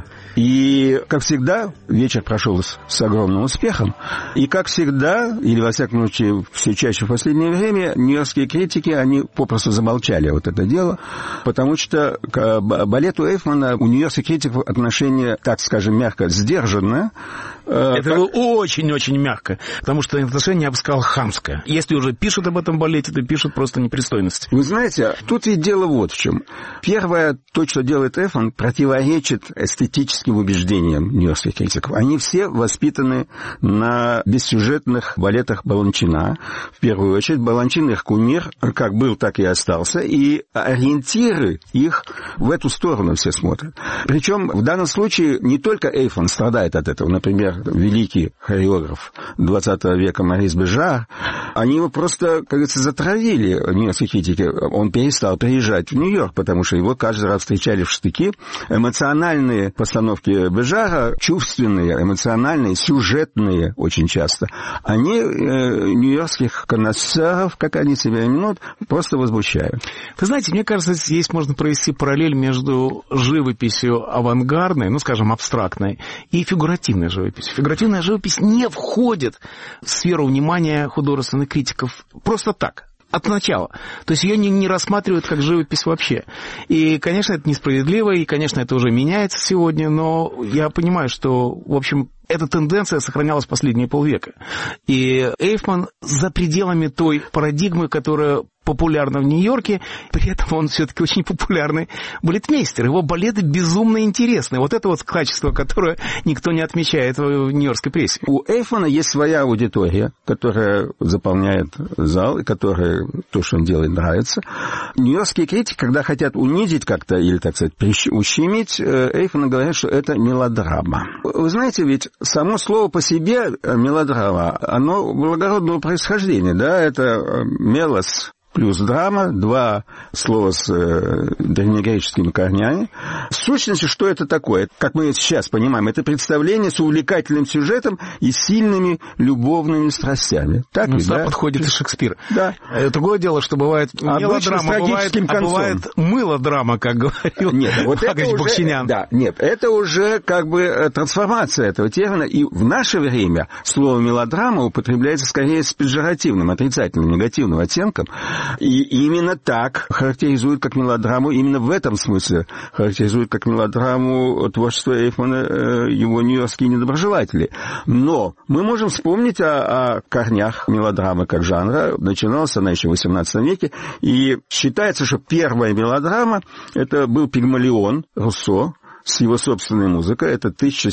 И, как всегда, вечер прошел с огромным успехом. И, как всегда, или, во всяком случае, все чаще в последнее время, нью-йоркские критики, они попросту замолчали вот это дело, потому что к балету Эйфмана у нью-йоркских критиков отношение, так скажем, мягко сдержанное. Это было очень-очень мягко, потому что отношение, я бы сказал, хамское. Если уже пишут об этом балете, то пишут просто непристойности. Вы знаете, тут ведь дело вот в чем. Первое, то, что делает Эйфман, противоречит эстетическим убеждениям нью-йоркских критиков. Они все воспитаны на бессюжетных балетах Баланчина. В первую очередь, Баланчин их кумир, как был, так и остался, и ориентиры их в эту сторону все смотрят. Причем в данном случае не только Эйфман страдает от этого. Например, великий хореограф 20 века Морис Бежар, они его просто, как говорится, затравили, нью-йоркские критики. Он перестал приезжать в Нью-Йорк, потому что его каждый раз встречали в штыки. Эмоциональные постановки Бежара, чувственные, эмоциональные, сюжетные очень часто, они нью-йоркских конноиссеров, как они себя именуют, просто возмущают. Вы знаете, мне кажется, здесь можно провести параллель между живописью авангардной, скажем, абстрактной, и фигуративной живописью. Фигуративная живопись не входит в сферу внимания художественных критиков просто так. От начала. То есть ее не рассматривают как живопись вообще. И, конечно, это несправедливо, и, конечно, это уже меняется сегодня, но я понимаю, что, в общем, эта тенденция сохранялась последние полвека. И Эйфман за пределами той парадигмы, которая популярна в Нью-Йорке, при этом он все-таки очень популярный балетмейстер. Его балеты безумно интересны. Вот это вот качество, которое никто не отмечает в нью-йоркской прессе. У Эйфмана есть своя аудитория, которая заполняет зал, и которая то, что он делает, нравится. Нью-йоркские критики, когда хотят унизить как-то, или, так сказать, ущемить Эйфмана, говорят, что это мелодрама. Вы знаете, ведь само слово по себе, мелодрама, оно благородного происхождения, да, это мелос плюс драма, два слова с древнегреческими корнями. В сущности, что это такое? Как мы сейчас понимаем, это представление с увлекательным сюжетом и сильными любовными страстями. Так ведь, да? Подходит и Шекспир. Да. Другое дело, что бывает мелодрама, бывает мылодрама, как говорил Вагач Бахчинян. Да, нет, это уже как бы трансформация этого термина, и в наше время слово мелодрама употребляется скорее с педжоративным, отрицательным, негативным оттенком. И именно так характеризует как мелодраму, именно в этом смысле характеризует как мелодраму творчество Эйфмана его нью-йоркские недоброжелатели. Но мы можем вспомнить о корнях мелодрамы как жанра. Начиналась она еще в XVIII веке, и считается, что первая мелодрама это был «Пигмалион» Руссо, с его собственной музыкой, это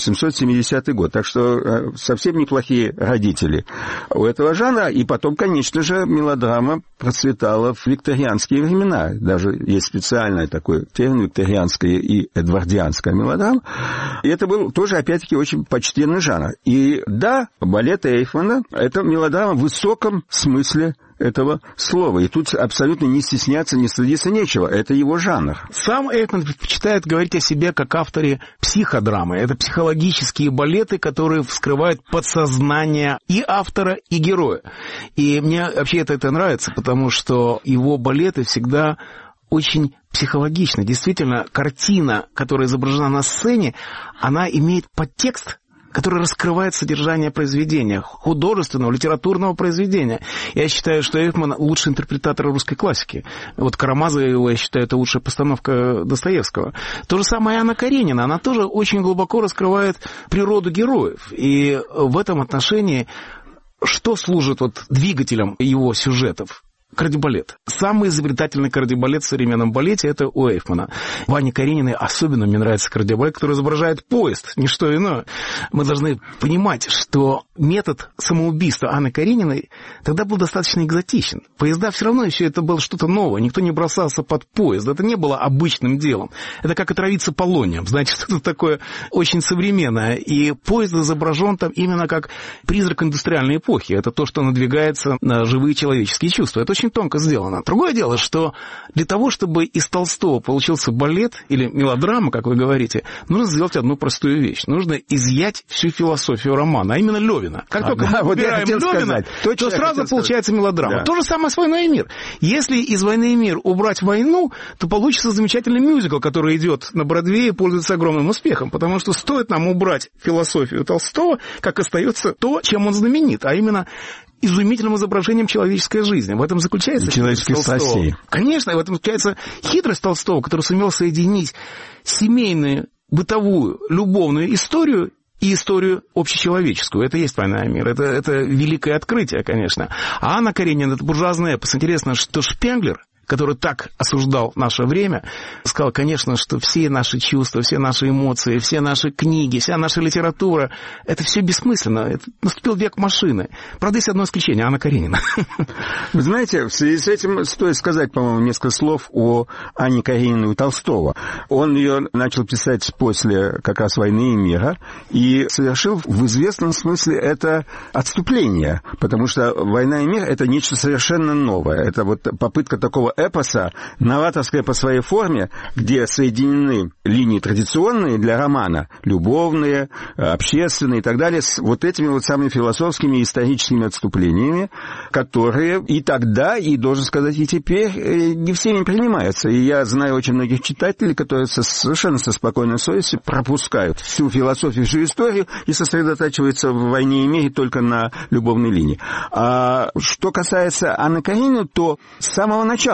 1770 год. Так что совсем неплохие родители у этого жанра. И потом, конечно же, мелодрама процветала в викторианские времена. Даже есть специальный такой термин викторианская и эдвардианская мелодрама. И это был тоже, опять-таки, очень почтенный жанр. И да, балет Эйфмана — это мелодрама в высоком смысле этого слова. И тут абсолютно не стесняться, не стыдиться нечего. Это его жанр. Сам Эйфман предпочитает говорить о себе как авторе психодрамы. Это психологические балеты, которые вскрывают подсознание и автора, и героя. И мне вообще это нравится, потому что его балеты всегда очень психологичны. Действительно, картина, которая изображена на сцене, она имеет подтекст, который раскрывает содержание произведения, художественного, литературного произведения. Я считаю, что Эйфман лучший интерпретатор русской классики. Вот Карамазова, я считаю, это лучшая постановка Достоевского. То же самое Анна Каренина. Она тоже очень глубоко раскрывает природу героев. И в этом отношении что служит двигателем его сюжетов? Кардебалет. Самый изобретательный кардебалет в современном балете — это у Эйфмана. В Анне Карениной особенно мне нравится кардебалет, который изображает поезд, не что иное. Мы должны понимать, что метод самоубийства Анны Карениной тогда был достаточно экзотичен. Поезда все равно еще это было что-то новое, никто не бросался под поезд, это не было обычным делом. Это как отравиться полонием, значит, что-то такое очень современное. И поезд изображен там именно как призрак индустриальной эпохи. Это то, что надвигается на живые человеческие чувства. Это очень тонко сделано. Другое дело, что для того, чтобы из Толстого получился балет или мелодрама, как вы говорите, нужно сделать одну простую вещь. Нужно изъять всю философию романа, а именно Лёвина. Как только мы убираем Лёвина, то сразу получается мелодрама. Да. То же самое с «Войной и мир». Если из «Войны и мир» убрать войну, то получится замечательный мюзикл, который идет на Бродвее и пользуется огромным успехом, потому что стоит нам убрать философию Толстого, как остается то, чем он знаменит, а именно изумительным изображением человеческой жизни. В этом заключается человеческих страстей. Конечно, в этом заключается хитрость Толстого, который сумел соединить семейную, бытовую, любовную историю и историю общечеловеческую. Это есть «Война и мир». Это великое открытие, конечно. А Анна Каренина — это буржуазный эпос. Интересно, что Шпенглер, который так осуждал наше время, сказал, конечно, что все наши чувства, все наши эмоции, все наши книги, вся наша литература — это все бессмысленно. Это наступил век машины. Правда, есть одно исключение — Анна Каренина. Вы знаете, в связи с этим стоит сказать, по-моему, несколько слов о Анне Карениной у Толстого. Он ее начал писать после как раз «Войны и мира» и совершил в известном смысле это отступление, потому что «Война и мир» — это нечто совершенно новое. Это попытка такого эпоса, новаторская по своей форме, где соединены линии традиционные для романа, любовные, общественные и так далее, с этими самыми философскими и историческими отступлениями, которые и тогда, и, должен сказать, и теперь не всеми принимаются. И я знаю очень многих читателей, которые совершенно со спокойной совестью пропускают всю философию, всю историю и сосредотачиваются в «Войне и мире» только на любовной линии. А что касается Анны Карениной, то с самого начала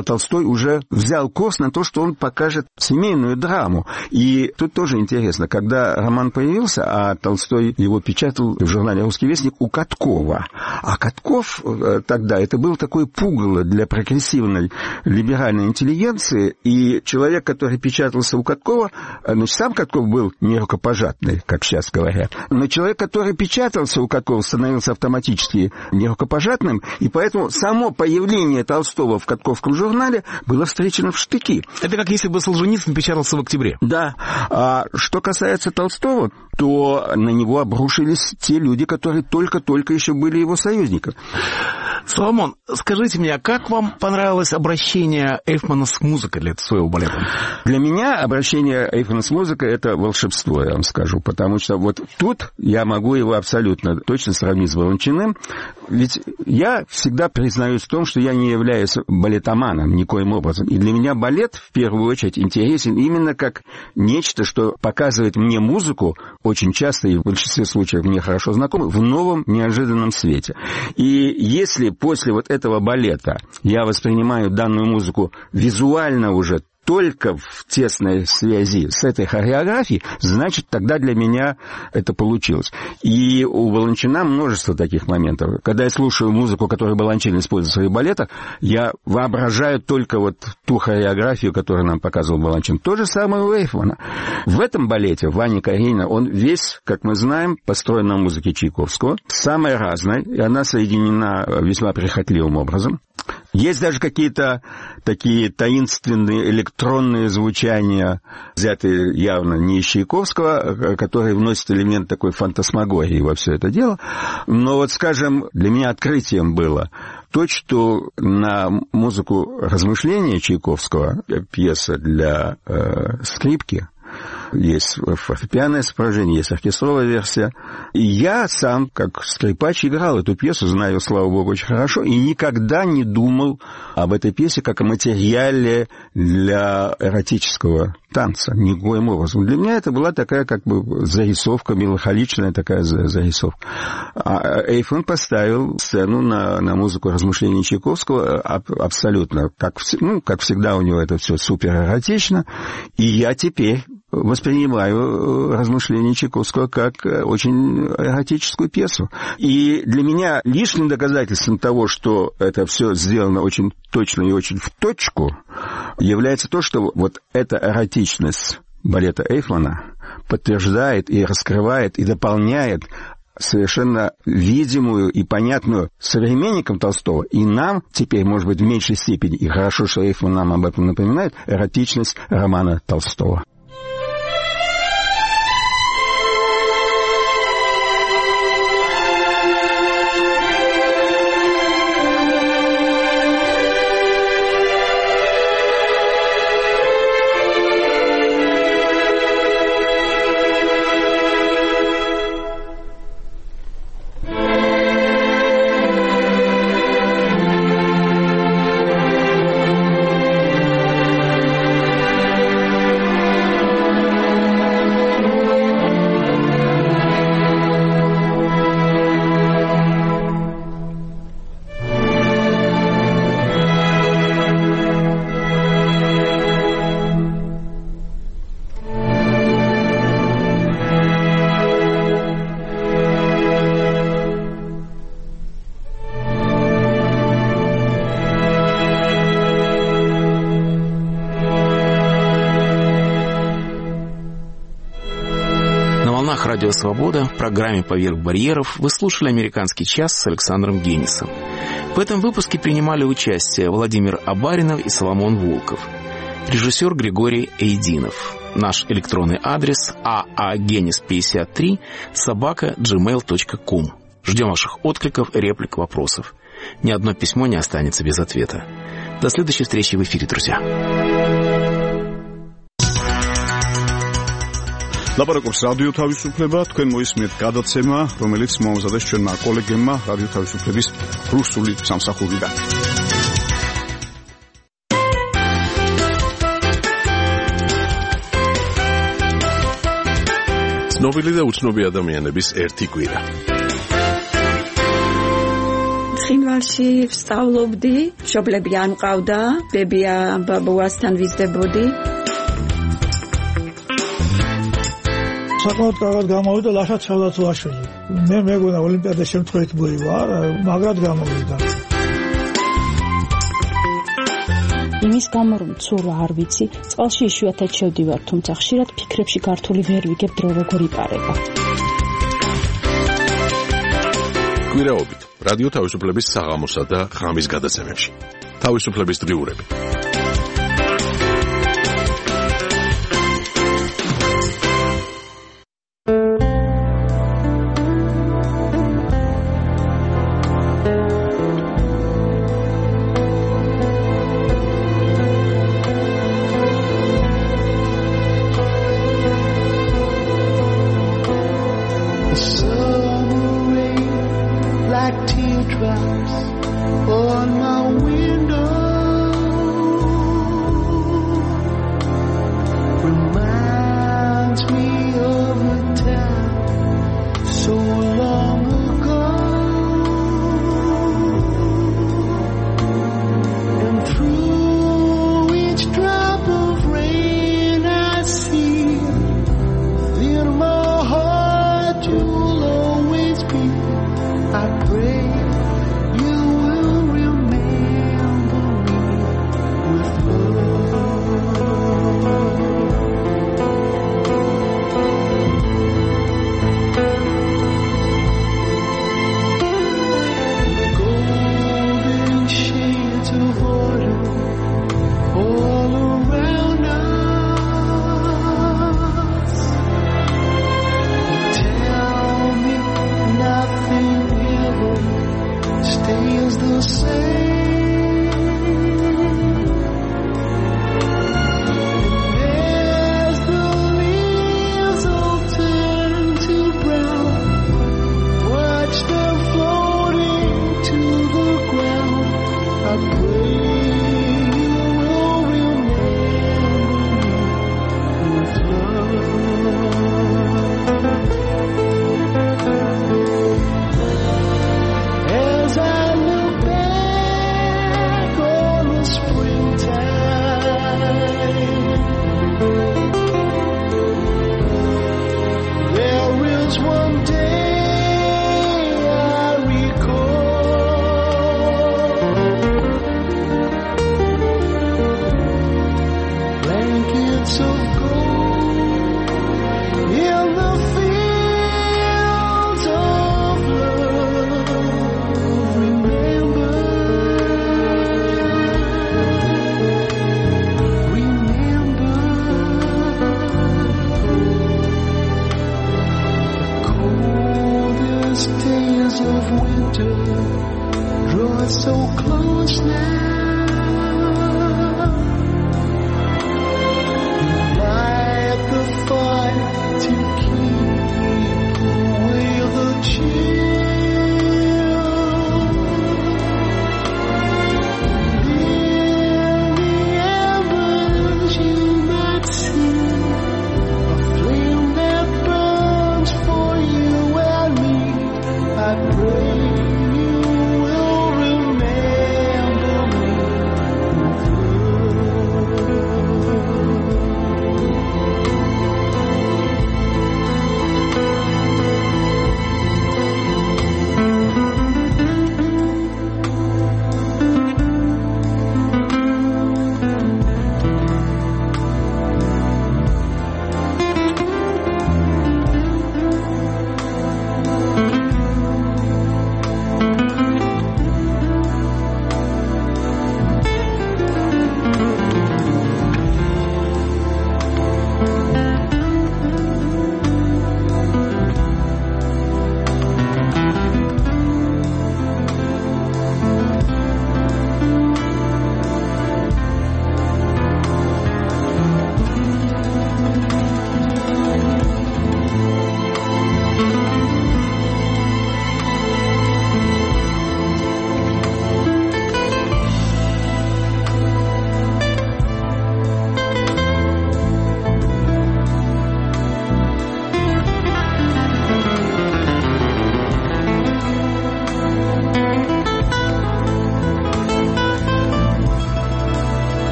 Толстой уже взял курс на то, что он покажет семейную драму. И тут тоже интересно, когда роман появился, а Толстой его печатал в журнале «Русский вестник» у Каткова. А Катков тогда это был такой пугало для прогрессивной либеральной интеллигенции, и человек, который печатался у Каткова, значит, сам Катков был не рукопожатный, как сейчас говорят, но человек, который печатался у Каткова, становился автоматически не рукопожатным, и поэтому само появление Толстого в Катковском журнале было встречено в штыки. Это как если бы Солженицын печатался в октябре. Да. А что касается Толстого, то на него обрушились те люди, которые только-только еще были его союзниками. Соломон, скажите мне, как вам понравилось обращение Эйфмана с музыкой для своего балета? Для меня обращение Эйфмана с музыкой — это волшебство, я вам скажу, потому что вот тут я могу его абсолютно точно сравнить с Баланчиным, ведь я всегда признаюсь в том, что я не являюсь балетоманом никоим образом, и для меня балет в первую очередь интересен именно как нечто, что показывает мне музыку, очень часто и в большинстве случаев мне хорошо знакомы, в новом неожиданном свете. И если после вот этого балета я воспринимаю данную музыку визуально уже только в тесной связи с этой хореографией, значит, тогда для меня это получилось. И у Баланчина множество таких моментов. Когда я слушаю музыку, которую Баланчин использует в своих балетах, я воображаю только вот ту хореографию, которую нам показывал Баланчин. То же самое у Эйфмана. В этом балете Ваня Каренина, он весь, как мы знаем, построен на музыке Чайковского, самая разная, и она соединена весьма прихотливым образом. Есть даже какие-то такие таинственные электронные звучания, взятые явно не из Чайковского, которые вносят элемент такой фантасмагории во все это дело. Но вот, скажем, для меня открытием было то, что на музыку размышления Чайковского, пьеса для скрипки, есть фортепианное сопровождение, есть оркестровая версия. И я сам, как скрипач, играл эту пьесу, знаю, слава богу, очень хорошо, и никогда не думал об этой пьесе как о материале для эротического танца, никоим образом. Для меня это была такая как бы зарисовка, меланхоличная такая зарисовка. А Эйфман поставил сцену на музыку размышлений Чайковского абсолютно, как всегда у него это все супер эротично, и я теперь воспринимаю размышления Чайковского как очень эротическую пьесу. И для меня лишним доказательством того, что это все сделано очень точно и очень в точку, является то, что вот эта эротичность балета Эйфмана подтверждает и раскрывает и дополняет совершенно видимую и понятную современникам Толстого, и нам теперь, может быть, в меньшей степени, и хорошо, что Эйфман нам об этом напоминает, эротичность романа Толстого. Радио «Свобода» в программе «Поверх барьеров» вы слушали «Американский час» с Александром Генисом. В этом выпуске принимали участие Владимир Абаринов и Соломон Волков. Режиссер Григорий Эйдинов. Наш электронный адрес aagenis53@gmail.com. Ждем ваших откликов, реплик, вопросов. Ни одно письмо не останется без ответа. До следующей встречи в эфире, друзья. ლაპარაკობს რადიო თავისუფლება, თქვენ მოისმენთ გადაცემა, რომელიც მოამზადეს ჩვენმა კოლეგებმა რადიო თავისუფლების რუსული სამსახურიდან. ცნობილი და უცნობი ადამიანების ერთი კვირა. ცხინვალში ვსწავლობდი, მშობლები არ მყავდა, ბებია ბაბუასთან ვიზრდებოდი. საკმაოდ კარგად გამოვიდა ლაშა ჩალათუაშვილი. მე მეგონა ოლიმპიადა შემთხვევით მოივა, მაგრად გამოვიდა. იმის გამო რომ ცურვა არ ვიცი, წყალში იშვიათად შევდივარ, თუმცა ხშირად ფიქრებში გართული ვერ ვიგებ დრო როგორ იპარება. კვირაობით რადიო თავისუფლების საღამოსა და ღამის გადაცემებში. თავისუფლების დღიურები. On my window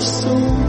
soul.